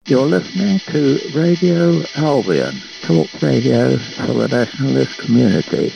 You're listening to Radio Albion, talk radio for the nationalist community.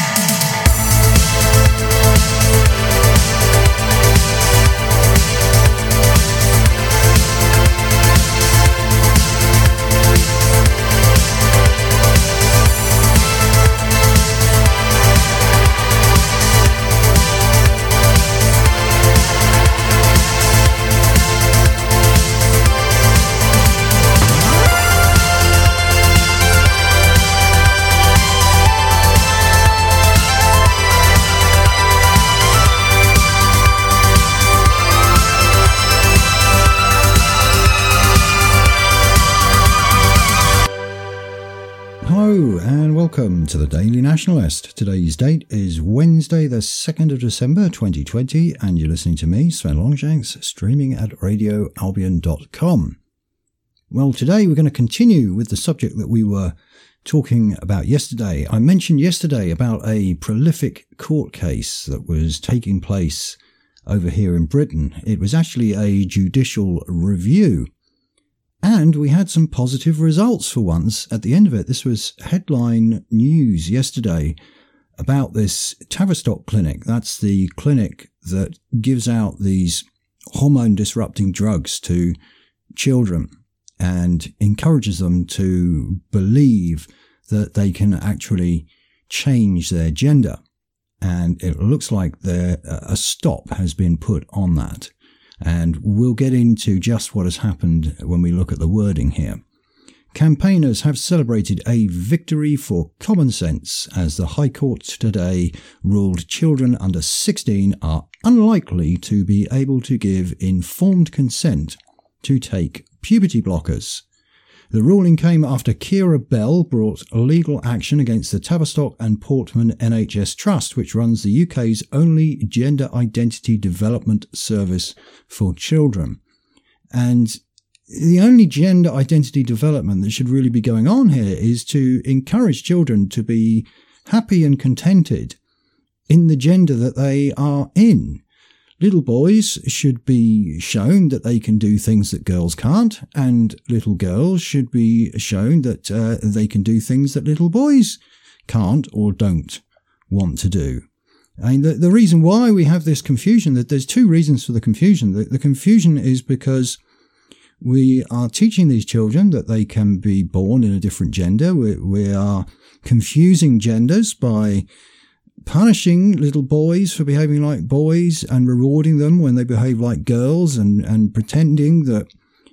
Welcome to the Daily Nationalist. Today's date is Wednesday the 2nd of December 2020 and you're listening to me, Sven Longshanks, streaming at radioalbion.com. Well, today we're going to continue with the subject that we were talking about yesterday. I mentioned yesterday about a prolific court case that was taking place over here in Britain. It was actually a judicial review. And we had some positive results for once at the end of it. This was headline news yesterday about this Tavistock clinic. That's the clinic that gives out these hormone-disrupting drugs to children and encourages them to believe that they can actually change their gender. And it looks like a stop has been put on that. And we'll get into just what has happened when we look at the wording here. Campaigners have celebrated a victory for common sense as the High Court today ruled children under 16 are unlikely to be able to give informed consent to take puberty blockers. The ruling came after Keira Bell brought legal action against the Tavistock and Portman NHS Trust, which runs the UK's only gender identity development service for children. And the only gender identity development that should really be going on here is to encourage children to be happy and contented in the gender that they are in. Little boys should be shown that they can do things that girls can't, and little girls should be shown that they can do things that little boys can't or don't want to do. And the reason why we have this confusion, that there's two reasons for the confusion. The confusion is because we are teaching these children that they can be born in a different gender. We are confusing genders by punishing little boys for behaving like boys and rewarding them when they behave like girls and pretending that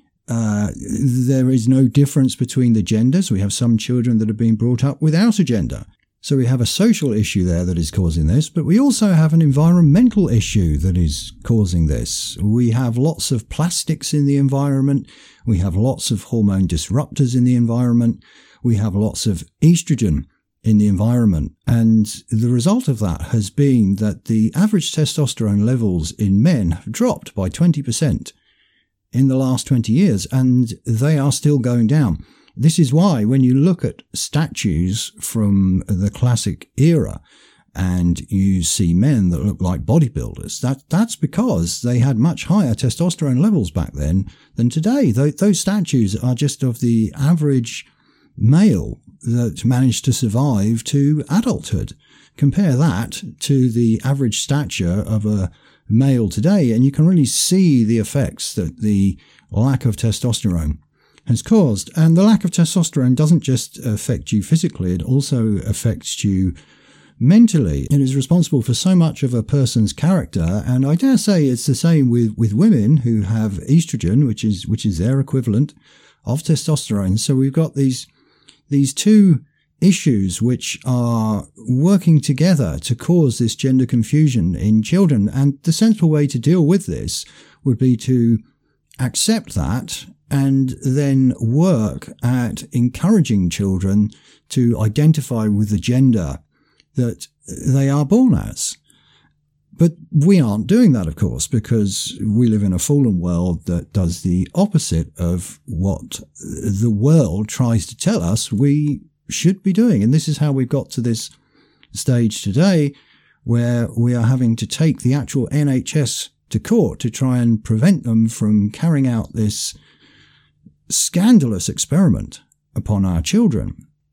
there is no difference between the genders. We have some children that are being brought up without a gender. So we have a social issue there that is causing this, but we also have an environmental issue that is causing this. We have lots of plastics in the environment. We have lots of hormone disruptors in the environment. We have lots of estrogen in the environment. And the result of that has been that the average testosterone levels in men have dropped by 20% in the last 20 years, and they are still going down. This is why when you look at statues from the classic era and you see men that look like bodybuilders, that's because they had much higher testosterone levels back then than today. Those statues are just of the average male that managed to survive to adulthood. Compare that to the average stature of a male today, and you can really see the effects that the lack of testosterone has caused. And the lack of testosterone doesn't just affect you physically, it also affects you mentally. It is responsible for so much of a person's character, and I dare say it's the same with women who have estrogen, which is their equivalent of testosterone. So we've got these two issues which are working together to cause this gender confusion in children. And the sensible way to deal with this would be to accept that and then work at encouraging children to identify with the gender that they are born as. But we aren't doing that, of course, because we live in a fallen world that does the opposite of what the world tries to tell us we should be doing. And this is how we've got to this stage today, where we are having to take the actual NHS to court to try and prevent them from carrying out this scandalous experiment upon our children.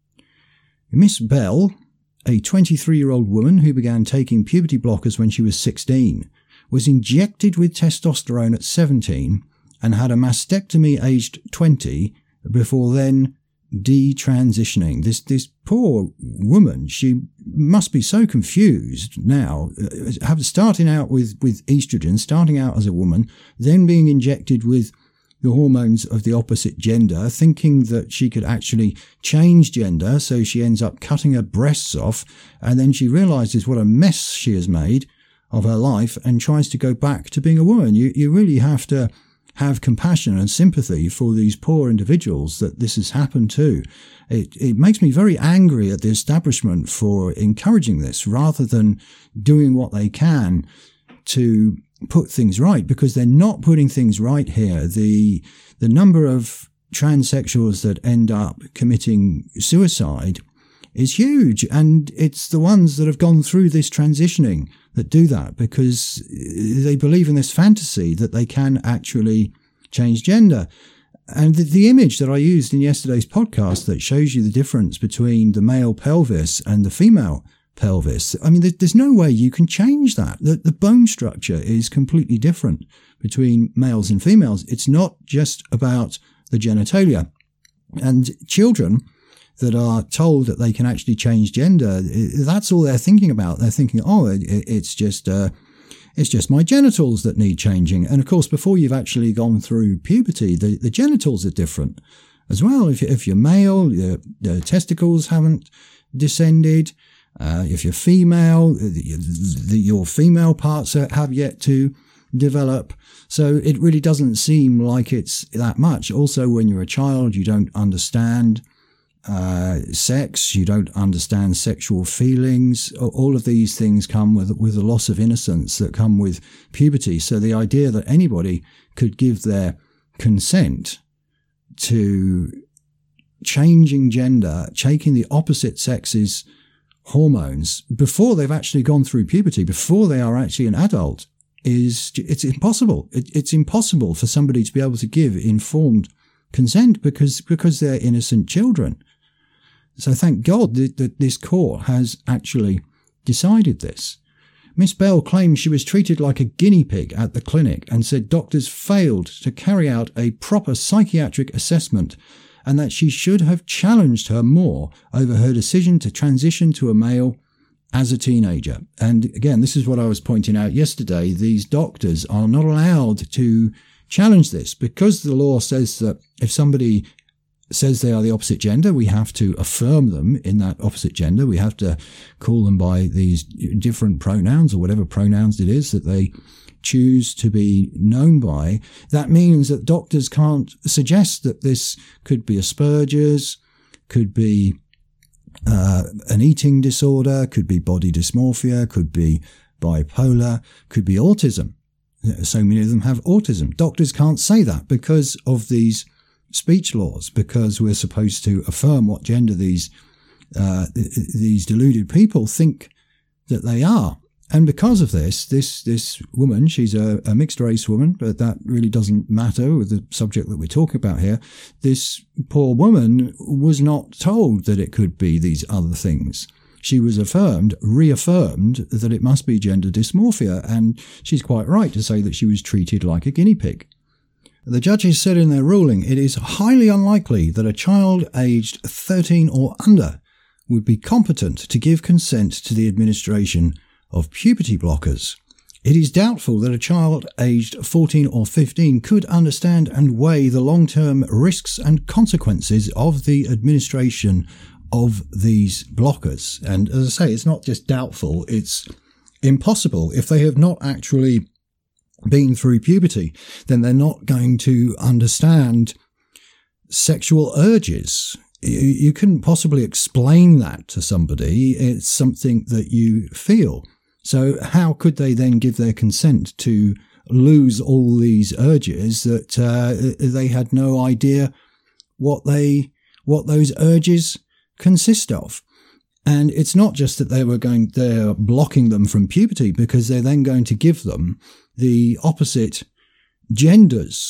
Miss Bell, a 23-year-old woman who began taking puberty blockers when she was 16, was injected with testosterone at 17 and had a mastectomy aged 20 before then detransitioning. This poor woman, she must be so confused now, starting out with estrogen, starting out as a woman, then being injected with the hormones of the opposite gender, thinking that she could actually change gender, so she ends up cutting her breasts off, and then she realizes what a mess she has made of her life and tries to go back to being a woman. You really have to have compassion and sympathy for these poor individuals that this has happened to. It makes me very angry at the establishment for encouraging this rather than doing what they can to put things right, because they're not putting things right here. The number of transsexuals that end up committing suicide is huge, and it's the ones that have gone through this transitioning that do that because they believe in this fantasy that they can actually change gender. And the image that I used in yesterday's podcast that shows you the difference between the male pelvis and the female pelvis, I mean, there's no way you can change that. The bone structure is completely different between males and females. It's not just about the genitalia. And children that are told that they can actually change gender, that's all they're thinking about. They're thinking, it's just my genitals that need changing. And of course, before you've actually gone through puberty, the genitals are different as well. If you're male, the testicles haven't descended. If you're female, your female parts have yet to develop. So it really doesn't seem like it's that much. Also, when you're a child, you don't understand sex, you don't understand sexual feelings. All of these things come with a loss of innocence that come with puberty. So the idea that anybody could give their consent to changing gender, taking the opposite sex's hormones before they've actually gone through puberty, before they are actually an adult, it's impossible. It's impossible for somebody to be able to give informed consent because they're innocent children. So thank God that this court has actually decided this. Miss Bell claimed she was treated like a guinea pig at the clinic and said doctors failed to carry out a proper psychiatric assessment and that she should have challenged her more over her decision to transition to a male as a teenager. And again, this is what I was pointing out yesterday. These doctors are not allowed to challenge this because the law says that if somebody says they are the opposite gender, we have to affirm them in that opposite gender. We have to call them by these different pronouns or whatever pronouns it is that they choose to be known by. That means that doctors can't suggest that this could be Asperger's, could be an eating disorder, could be body dysmorphia, could be bipolar, could be autism. So many of them have autism. Doctors can't say that because of these speech laws, because we're supposed to affirm what gender these deluded people think that they are. And because of this woman, she's a mixed race woman, but that really doesn't matter with the subject that we're talking about here. This poor woman was not told that it could be these other things. She was reaffirmed that it must be gender dysmorphia, and she's quite right to say that she was treated like a guinea pig. The judges said in their ruling, it is highly unlikely that a child aged 13 or under would be competent to give consent to the administration of puberty blockers. It is doubtful that a child aged 14 or 15 could understand and weigh the long-term risks and consequences of the administration of these blockers. And as I say, it's not just doubtful, it's impossible. If they have not actually been through puberty, then they're not going to understand sexual urges. You couldn't possibly explain that to somebody. It's something that you feel. So how could they then give their consent to lose all these urges that they had no idea what those urges consist of? And it's not just that they're blocking them from puberty, because they're then going to give them the opposite gender's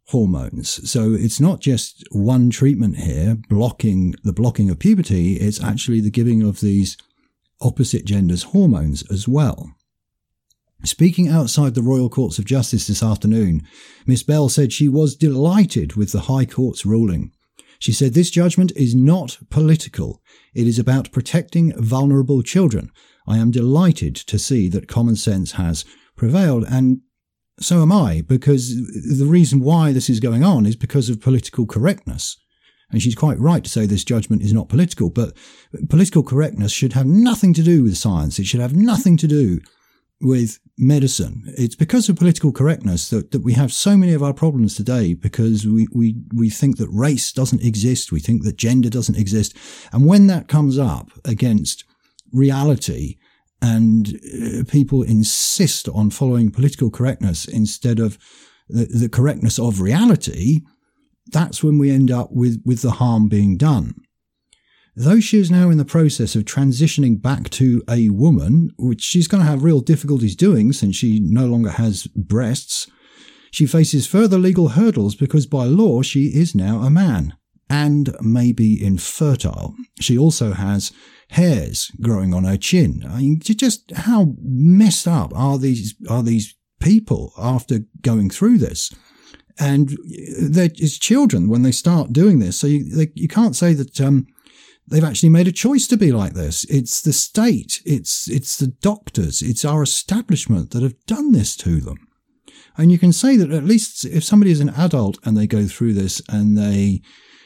hormones. So it's not just one treatment here, blocking of puberty, it's actually the giving of these opposite genders hormones as well. Speaking outside the Royal Courts of Justice this afternoon, Miss Bell said she was delighted with the High Court's ruling. She said this judgment is not political. It is about protecting vulnerable children. I am delighted to see that common sense has prevailed, and so am I, because the reason why this is going on is because of political correctness. And she's quite right to say this judgment is not political, but political correctness should have nothing to do with science. It should have nothing to do with medicine. It's because of political correctness that we have so many of our problems today, because we think that race doesn't exist. We think that gender doesn't exist. And when that comes up against reality and people insist on following political correctness instead of the correctness of reality, that's when we end up with the harm being done. Though she is now in the process of transitioning back to a woman, which she's going to have real difficulties doing since she no longer has breasts, she faces further legal hurdles because by law she is now a man and may be infertile. She also has hairs growing on her chin. I mean, just how messed up are these people after going through this? And they're just children when they start doing this. So you can't say that they've actually made a choice to be like this. It's the state, it's the doctors, it's our establishment that have done this to them. And you can say that at least if somebody is an adult and they go through this and they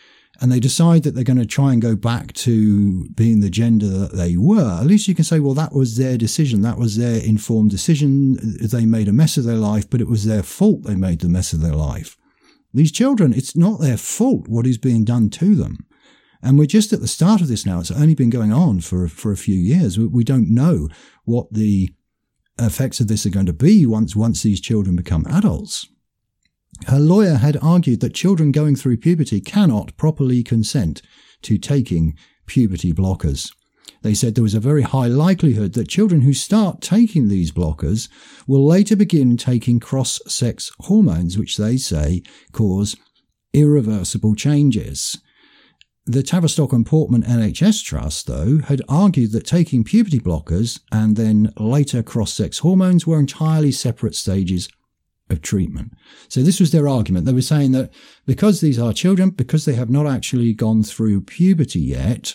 decide that they're going to try and go back to being the gender that they were, at least you can say, well, that was their decision. That was their informed decision. They made a mess of their life, but it was their fault they made the mess of their life. These children, it's not their fault what is being done to them. And we're just at the start of this now. It's only been going on for a few years. We don't know what the effects of this are going to be once these children become adults. Her lawyer had argued that children going through puberty cannot properly consent to taking puberty blockers. They said there was a very high likelihood that children who start taking these blockers will later begin taking cross-sex hormones, which they say cause irreversible changes. The Tavistock and Portman NHS Trust, though, had argued that taking puberty blockers and then later cross-sex hormones were entirely separate stages of treatment. So this was their argument. They were saying that because these are children, because they have not actually gone through puberty yet,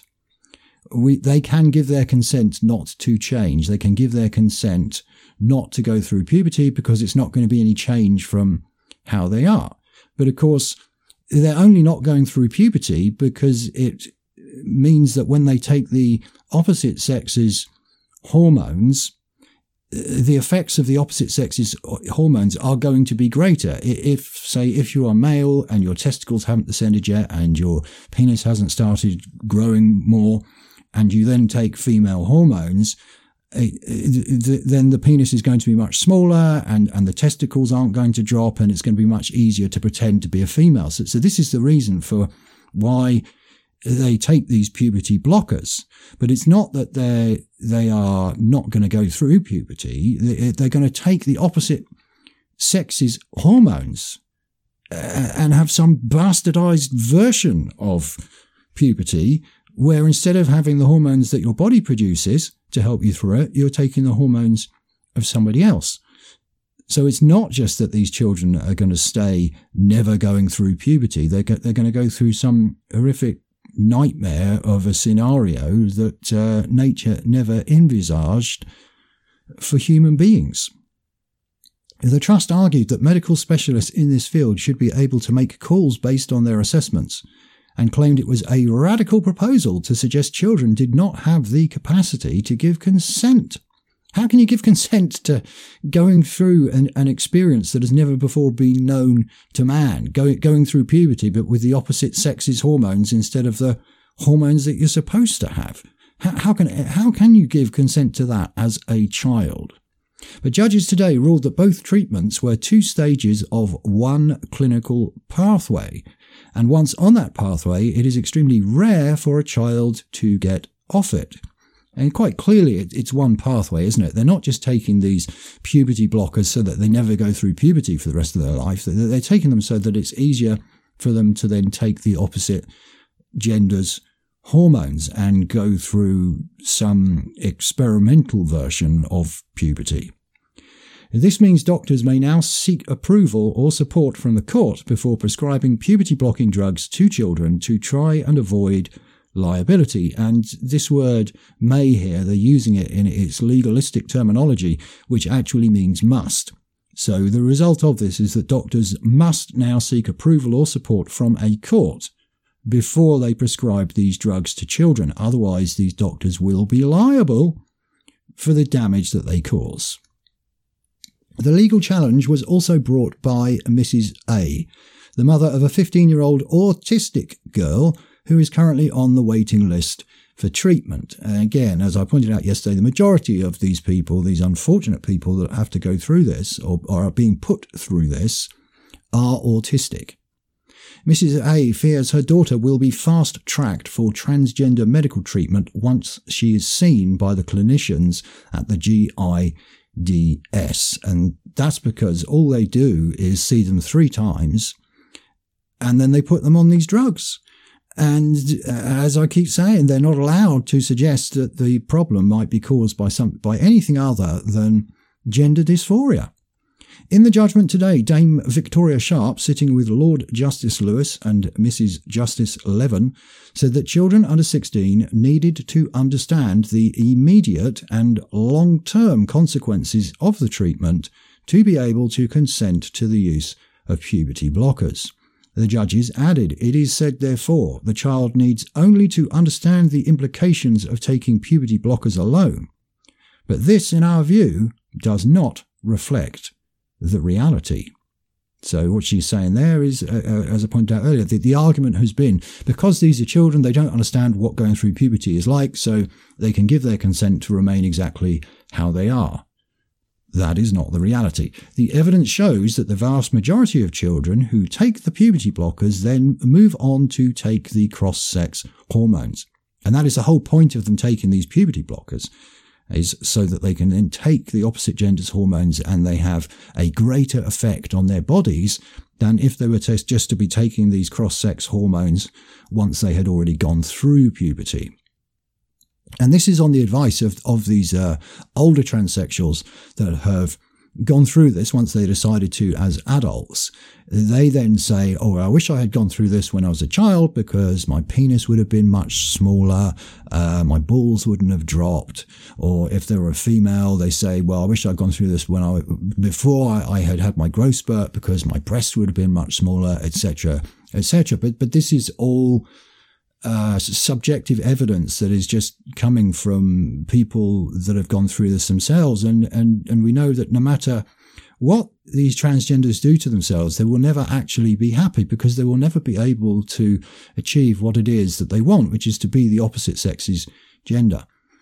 they can give their consent not to change. They can give their consent not to go through puberty because it's not going to be any change from how they are. But of course, they're only not going through puberty because it means that when they take the opposite sex's hormones, the effects of the opposite sex's hormones are going to be greater. If you are male and your testicles haven't descended yet and your penis hasn't started growing more, and you then take female hormones, then the penis is going to be much smaller and the testicles aren't going to drop, and it's going to be much easier to pretend to be a female. So this is the reason for why they take these puberty blockers. But it's not that they are not going to go through puberty. They're going to take the opposite sex's hormones and have some bastardized version of puberty, where instead of having the hormones that your body produces to help you through it, you're taking the hormones of somebody else. So it's not just that these children are going to stay never going through puberty. They're going to go through some horrific nightmare of a scenario that nature never envisaged for human beings. The Trust argued that medical specialists in this field should be able to make calls based on their assessments, and claimed it was a radical proposal to suggest children did not have the capacity to give consent. How can you give consent to going through an experience that has never before been known to man, going through puberty but with the opposite sex's hormones instead of the hormones that you're supposed to have? How can you give consent to that as a child? But judges today ruled that both treatments were 2 stages of one clinical pathway, and once on that pathway, it is extremely rare for a child to get off it. And quite clearly, it's one pathway, isn't it? They're not just taking these puberty blockers so that they never go through puberty for the rest of their life. They're taking them so that it's easier for them to then take the opposite gender's hormones and go through some experimental version of puberty. This means doctors may now seek approval or support from the court before prescribing puberty-blocking drugs to children to try and avoid liability. And this word may here, they're using it in its legalistic terminology, which actually means must. So the result of this is that doctors must now seek approval or support from a court before they prescribe these drugs to children. Otherwise, these doctors will be liable for the damage that they cause. The legal challenge was also brought by Mrs. A, the mother of a 15-year-old autistic girl who is currently on the waiting list for treatment. And again, as I pointed out yesterday, the majority of these people, these unfortunate people that have to go through this or are being put through this, are autistic. Mrs. A fears her daughter will be fast-tracked for transgender medical treatment once she is seen by the clinicians at the GIDS. And that's because all they do is see them 3 times and then they put them on these drugs. And as I keep saying, they're not allowed to suggest that the problem might be caused by anything other than gender dysphoria. In the judgment today, Dame Victoria Sharp, sitting with Lord Justice Lewis and Mrs. Justice Levin, said that children under 16 needed to understand the immediate and long-term consequences of the treatment to be able to consent to the use of puberty blockers. The judges added, "It is said, therefore, the child needs only to understand the implications of taking puberty blockers alone. But this, in our view, does not reflect the reality." So what she's saying there is, as I pointed out earlier, the argument has been, because these are children, they don't understand what going through puberty is like, so they can give their consent to remain exactly how they are. That is not the reality. The evidence shows that the vast majority of children who take the puberty blockers then move on to take the cross-sex hormones. And that is the whole point of them taking these puberty blockers, is so that they can then take the opposite gender's hormones and they have a greater effect on their bodies than if they were just to be taking these cross-sex hormones once they had already gone through puberty. And this is on the advice of these older transsexuals that have gone through this once they decided to as adults. They then say, "Oh, I wish I had gone through this when I was a child because my penis would have been much smaller, my balls wouldn't have dropped." Or if they were a female, they say, "Well, I wish I'd gone through this before I had my growth spurt because my breasts would have been much smaller," etc., etc. But this is all subjective evidence that is just coming from people that have gone through this themselves. And we know that no matter what these transgenders do to themselves, they will never actually be happy because they will never be able to achieve what it is that they want, which is to be the opposite sex's gender.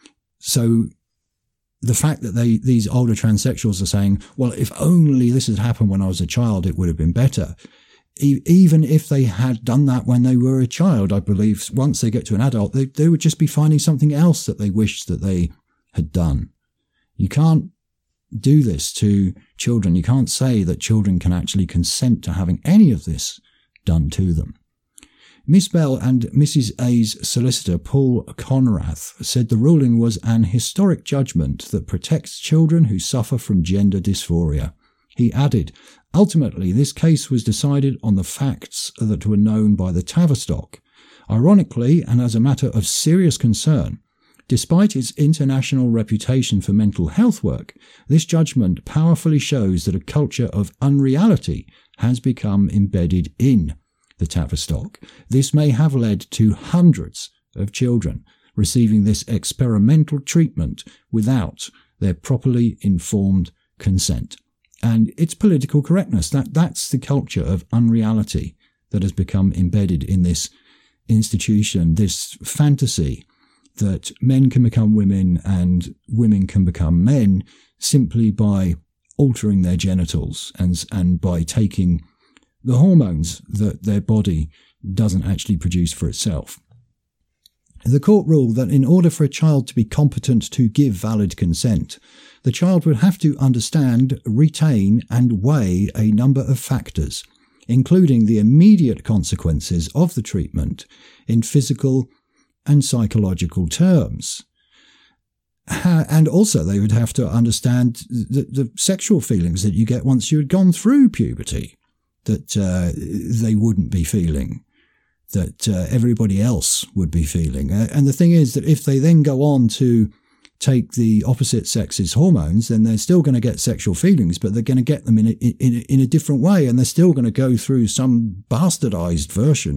So the fact that these older transsexuals are saying, "Well, if only this had happened when I was a child, it would have been better." Even if they had done that when they were a child, I believe once they get to an adult, they would just be finding something else that they wish that they had done. You can't do this to children. You can't say that children can actually consent to having any of this done to them. Miss Bell and Mrs. A's solicitor, Paul Conrath, said the ruling was an historic judgment that protects children who suffer from gender dysphoria. He added, "Ultimately, this case was decided on the facts that were known by the Tavistock. Ironically, and as a matter of serious concern, despite its international reputation for mental health work, this judgment powerfully shows that a culture of unreality has become embedded in the Tavistock. This may have led to hundreds of children receiving this experimental treatment without their properly informed consent." And it's political correctness. That's the culture of unreality that has become embedded in this institution, this fantasy that men can become women and women can become men simply by altering their genitals and by taking the hormones that their body doesn't actually produce for itself. The court ruled that in order for a child to be competent to give valid consent, the child would have to understand, retain and weigh a number of factors, including the immediate consequences of the treatment in physical and psychological terms. And also they would have to understand the sexual feelings that you get once you had gone through puberty, that they wouldn't be feeling, that everybody else would be feeling. And the thing is that if they then go on to take the opposite sex's hormones, then they're still going to get sexual feelings, but they're going to get them in a different way, and they're still going to go through some bastardized version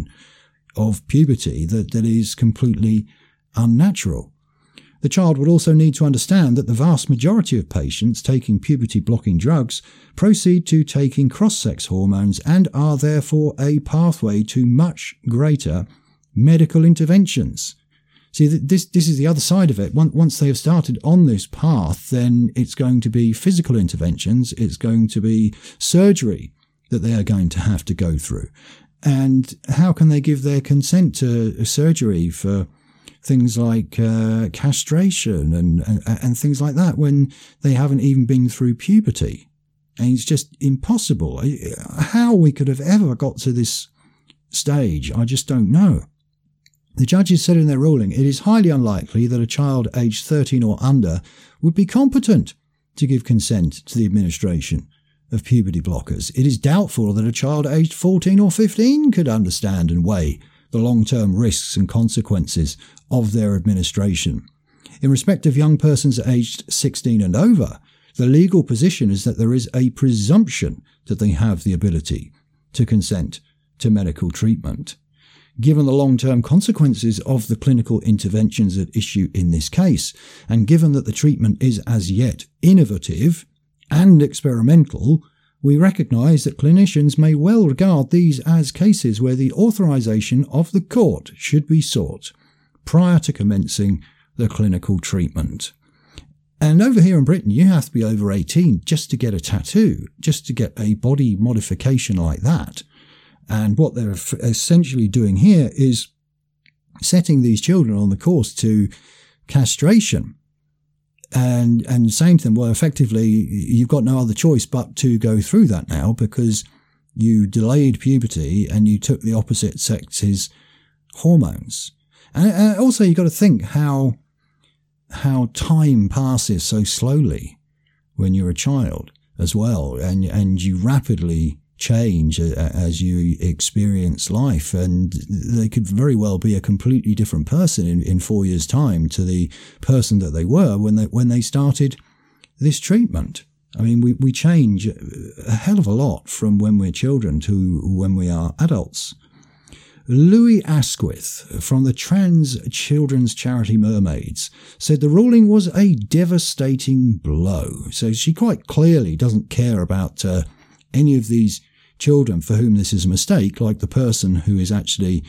of puberty that is completely unnatural. The child would also need to understand that the vast majority of patients taking puberty-blocking drugs proceed to taking cross-sex hormones and are therefore a pathway to much greater medical interventions. See, this is the other side of it. Once they have started on this path, then it's going to be physical interventions, it's going to be surgery that they are going to have to go through. And how can they give their consent to surgery for things like castration and things like that when they haven't even been through puberty? And it's just impossible. How we could have ever got to this stage, I just don't know. The judges said in their ruling, it is highly unlikely that a child aged 13 or under would be competent to give consent to the administration of puberty blockers. It is doubtful that a child aged 14 or 15 could understand and weigh the long-term risks and consequences of their administration. In respect of young persons aged 16 and over, the legal position is that there is a presumption that they have the ability to consent to medical treatment. Given the long-term consequences of the clinical interventions at issue in this case, and given that the treatment is as yet innovative and experimental, we recognise that clinicians may well regard these as cases where the authorisation of the court should be sought prior to commencing the clinical treatment. And over here in Britain, you have to be over 18 just to get a tattoo, just to get a body modification like that. And what they're essentially doing here is setting these children on the course to castration and saying to them, well, effectively, you've got no other choice but to go through that now because you delayed puberty and you took the opposite sex's hormones. And also you've got to think how time passes so slowly when you're a child as well, and you rapidly change as you experience life, and they could very well be a completely different person in 4 years' time to the person that they were when they started this treatment. I mean, we change a hell of a lot from when we're children to when we are adults. Louis Asquith from the trans children's charity Mermaids said the ruling was a devastating blow. So she quite clearly doesn't care about any of these children for whom this is a mistake, like the person who actually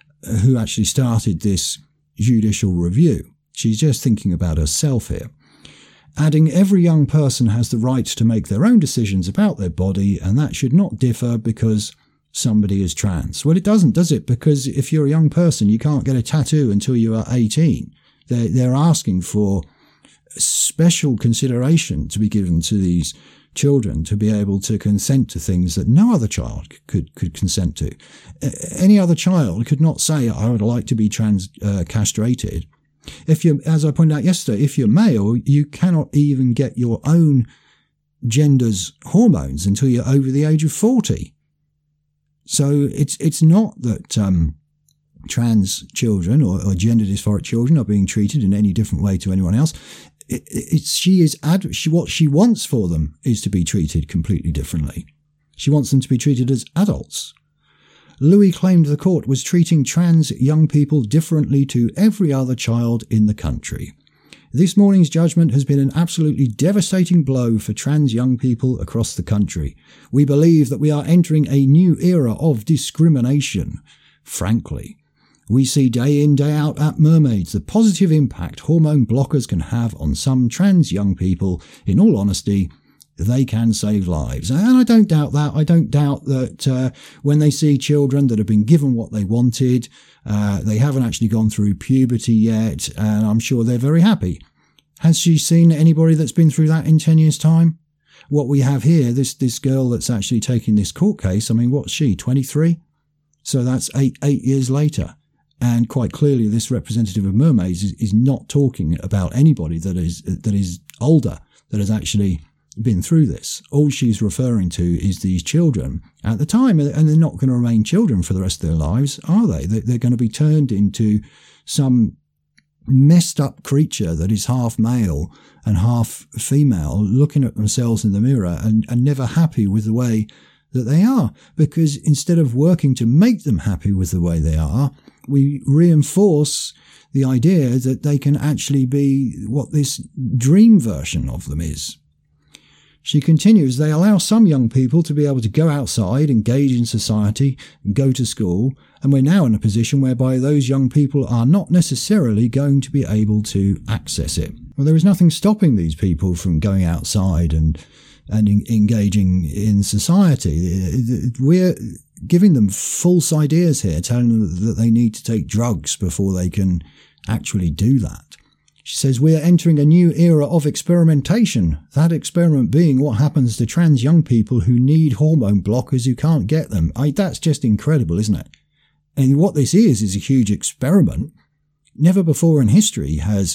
started this judicial review. She's just thinking about herself here. Adding, every young person has the right to make their own decisions about their body, and that should not differ because somebody is trans. Well, it doesn't, does it? Because if you're a young person, you can't get a tattoo until you are 18. They're asking for special consideration to be given to these children to be able to consent to things that no other child could consent to. Any other child could not say, I would like to be castrated. If you, as I pointed out yesterday, if you're male, you cannot even get your own gender's hormones until you're over the age of 40. So it's not that trans children or gender dysphoric children are being treated in any different way to anyone else. What she wants for them is to be treated completely differently. She wants them to be treated as adults. Louis claimed the court was treating trans young people differently to every other child in the country. This morning's judgment has been an absolutely devastating blow for trans young people across the country. We believe that we are entering a new era of discrimination. Frankly, we see day in, day out at Mermaids the positive impact hormone blockers can have on some trans young people. In all honesty, they can save lives. And I don't doubt that. I don't doubt that when they see children that have been given what they wanted, they haven't actually gone through puberty yet, and I'm sure they're very happy. Has she seen anybody that's been through that in 10 years' time? What we have here, this girl that's actually taking this court case, I mean, what's she, 23? So that's eight years later. And quite clearly, this representative of mermaids is not talking about anybody that is older, that has actually been through this. All she's referring to is these children at the time, and they're not going to remain children for the rest of their lives, are they? They're going to be turned into some messed up creature that is half male and half female, looking at themselves in the mirror and never happy with the way that they are, because instead of working to make them happy with the way they are, we reinforce the idea that they can actually be what this dream version of them is. She continues, they allow some young people to be able to go outside, engage in society, and go to school, and we're now in a position whereby those young people are not necessarily going to be able to access it. Well, there is nothing stopping these people from going outside and engaging in society. We're giving them false ideas here, telling them that they need to take drugs before they can actually do that. She says, we're entering a new era of experimentation, that experiment being what happens to trans young people who need hormone blockers who can't get them. That's just incredible, isn't it? And what this is a huge experiment. Never before in history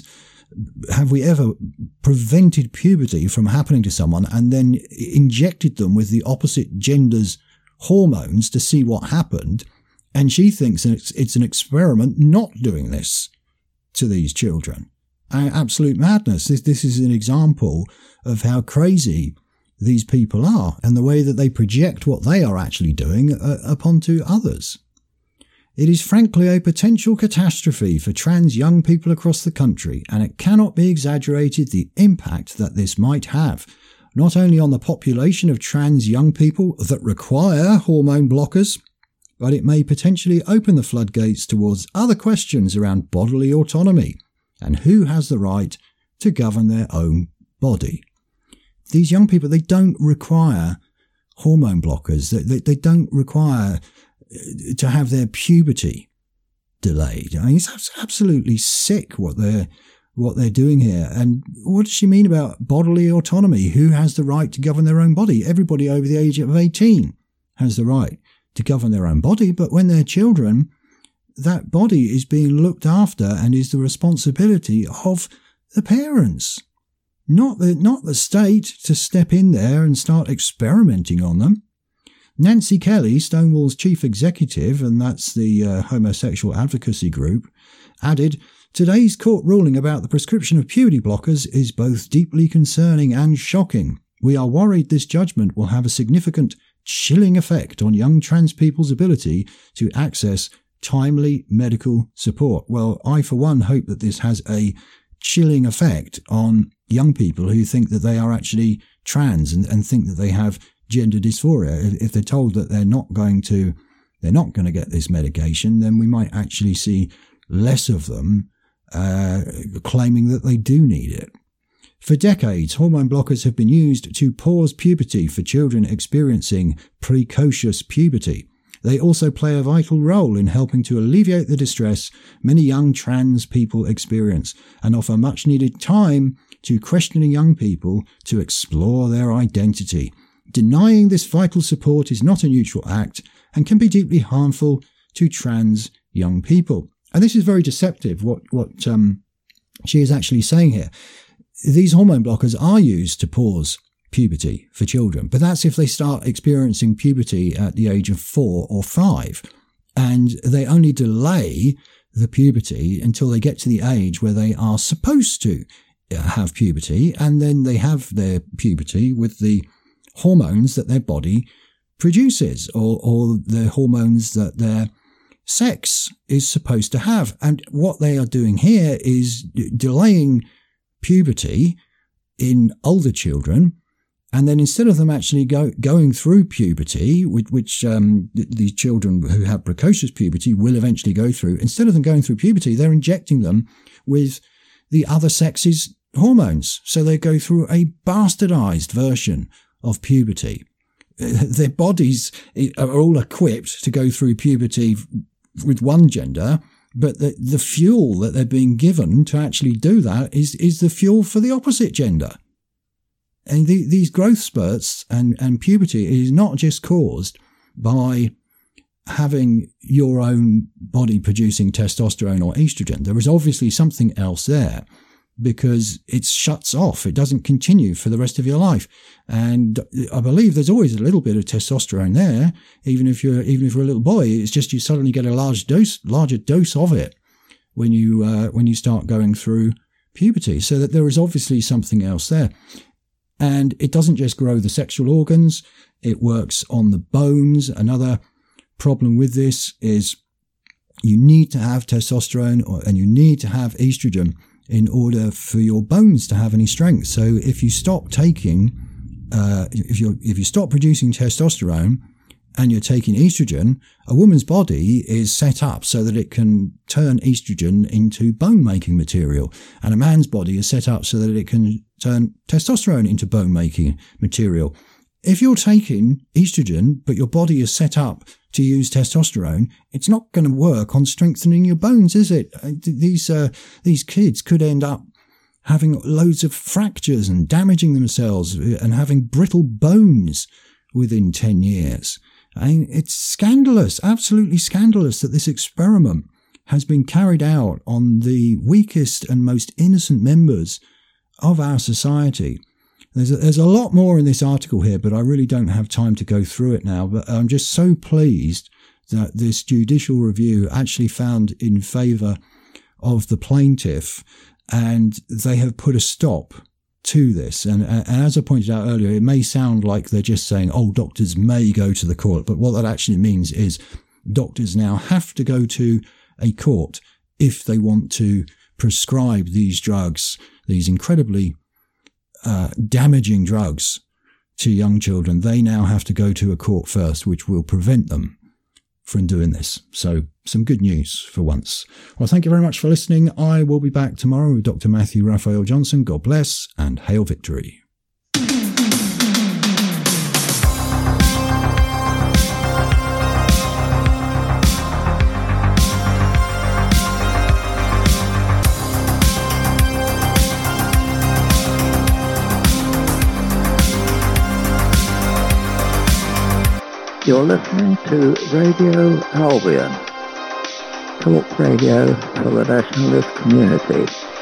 have we ever prevented puberty from happening to someone and then injected them with the opposite gender's hormones to see what happened. And she thinks it's an experiment not doing this to these children. Absolute madness. This is an example of how crazy these people are and the way that they project what they are actually doing upon others. It is frankly a potential catastrophe for trans young people across the country, and it cannot be exaggerated the impact that this might have, not only on the population of trans young people that require hormone blockers, but it may potentially open the floodgates towards other questions around bodily autonomy and who has the right to govern their own body. These young people, they don't require hormone blockers. They don't require to have their puberty delayed. I mean, it's absolutely sick what they're doing here. And what does she mean about bodily autonomy? Who has the right to govern their own body? Everybody over the age of 18 has the right to govern their own body, but when they're children, that body is being looked after and is the responsibility of the parents, not the state to step in there and start experimenting on them. Nancy Kelly, Stonewall's chief executive, and that's the homosexual advocacy group, added, today's court ruling about the prescription of puberty blockers is both deeply concerning and shocking. We are worried this judgment will have a significant chilling effect on young trans people's ability to access timely medical support. Well, I for one hope that this has a chilling effect on young people who think that they are actually trans and think that they have gender dysphoria. If they're told that they're not going to get this medication, then we might actually see less of them claiming that they do need it. For decades, hormone blockers have been used to pause puberty for children experiencing precocious puberty. They also play a vital role in helping to alleviate the distress many young trans people experience and offer much needed time to questioning young people to explore their identity. Denying this vital support is not a neutral act and can be deeply harmful to trans young people. And this is very deceptive, what she is actually saying here. These hormone blockers are used to pause puberty for children, but that's if they start experiencing puberty at the age of 4 or 5, and they only delay the puberty until they get to the age where they are supposed to have puberty, and then they have their puberty with the hormones that their body produces, or the hormones that their sex is supposed to have. And what they are doing here is delaying puberty in older children, and then instead of them actually going through puberty, which the children who have precocious puberty will eventually go through, instead of them going through puberty, they're injecting them with the other sex's hormones. So they go through a bastardized version of puberty. Their bodies are all equipped to go through puberty with one gender, but the fuel that they're being given to actually do that is the fuel for the opposite gender. And these growth spurts and puberty is not just caused by having your own body producing testosterone or estrogen. There is obviously something else there, because it shuts off. It doesn't continue for the rest of your life. And I believe there's always a little bit of testosterone there, even if you're a little boy. It's just you suddenly get a larger dose of it when you start going through puberty. So that there is obviously something else there. And it doesn't just grow the sexual organs, it works on the bones. Another problem with this is you need to have testosterone and you need to have estrogen in order for your bones to have any strength. So if you stop taking, if you stop producing testosterone and you're taking estrogen, a woman's body is set up so that it can turn estrogen into bone-making material, and a man's body is set up so that it can turn testosterone into bone-making material. If you're taking estrogen, but your body is set up to use testosterone, it's not going to work on strengthening your bones, is it? These kids could end up having loads of fractures and damaging themselves and having brittle bones within 10 years. I mean, it's scandalous, absolutely scandalous that this experiment has been carried out on the weakest and most innocent members of our society. There's a lot more in this article here, but I really don't have time to go through it now. But I'm just so pleased that this judicial review actually found in favour of the plaintiff, and they have put a stop to this. And as I pointed out earlier, it may sound like they're just saying, oh, doctors may go to the court, but what that actually means is doctors now have to go to a court if they want to prescribe these drugs, these incredibly damaging drugs to young children. They now have to go to a court first, which will prevent them from doing this. So some good news for once. Well, thank you very much for listening. I will be back tomorrow with Dr. Matthew Raphael Johnson. God bless and hail victory. You're listening to Radio Albion, talk radio for the nationalist community.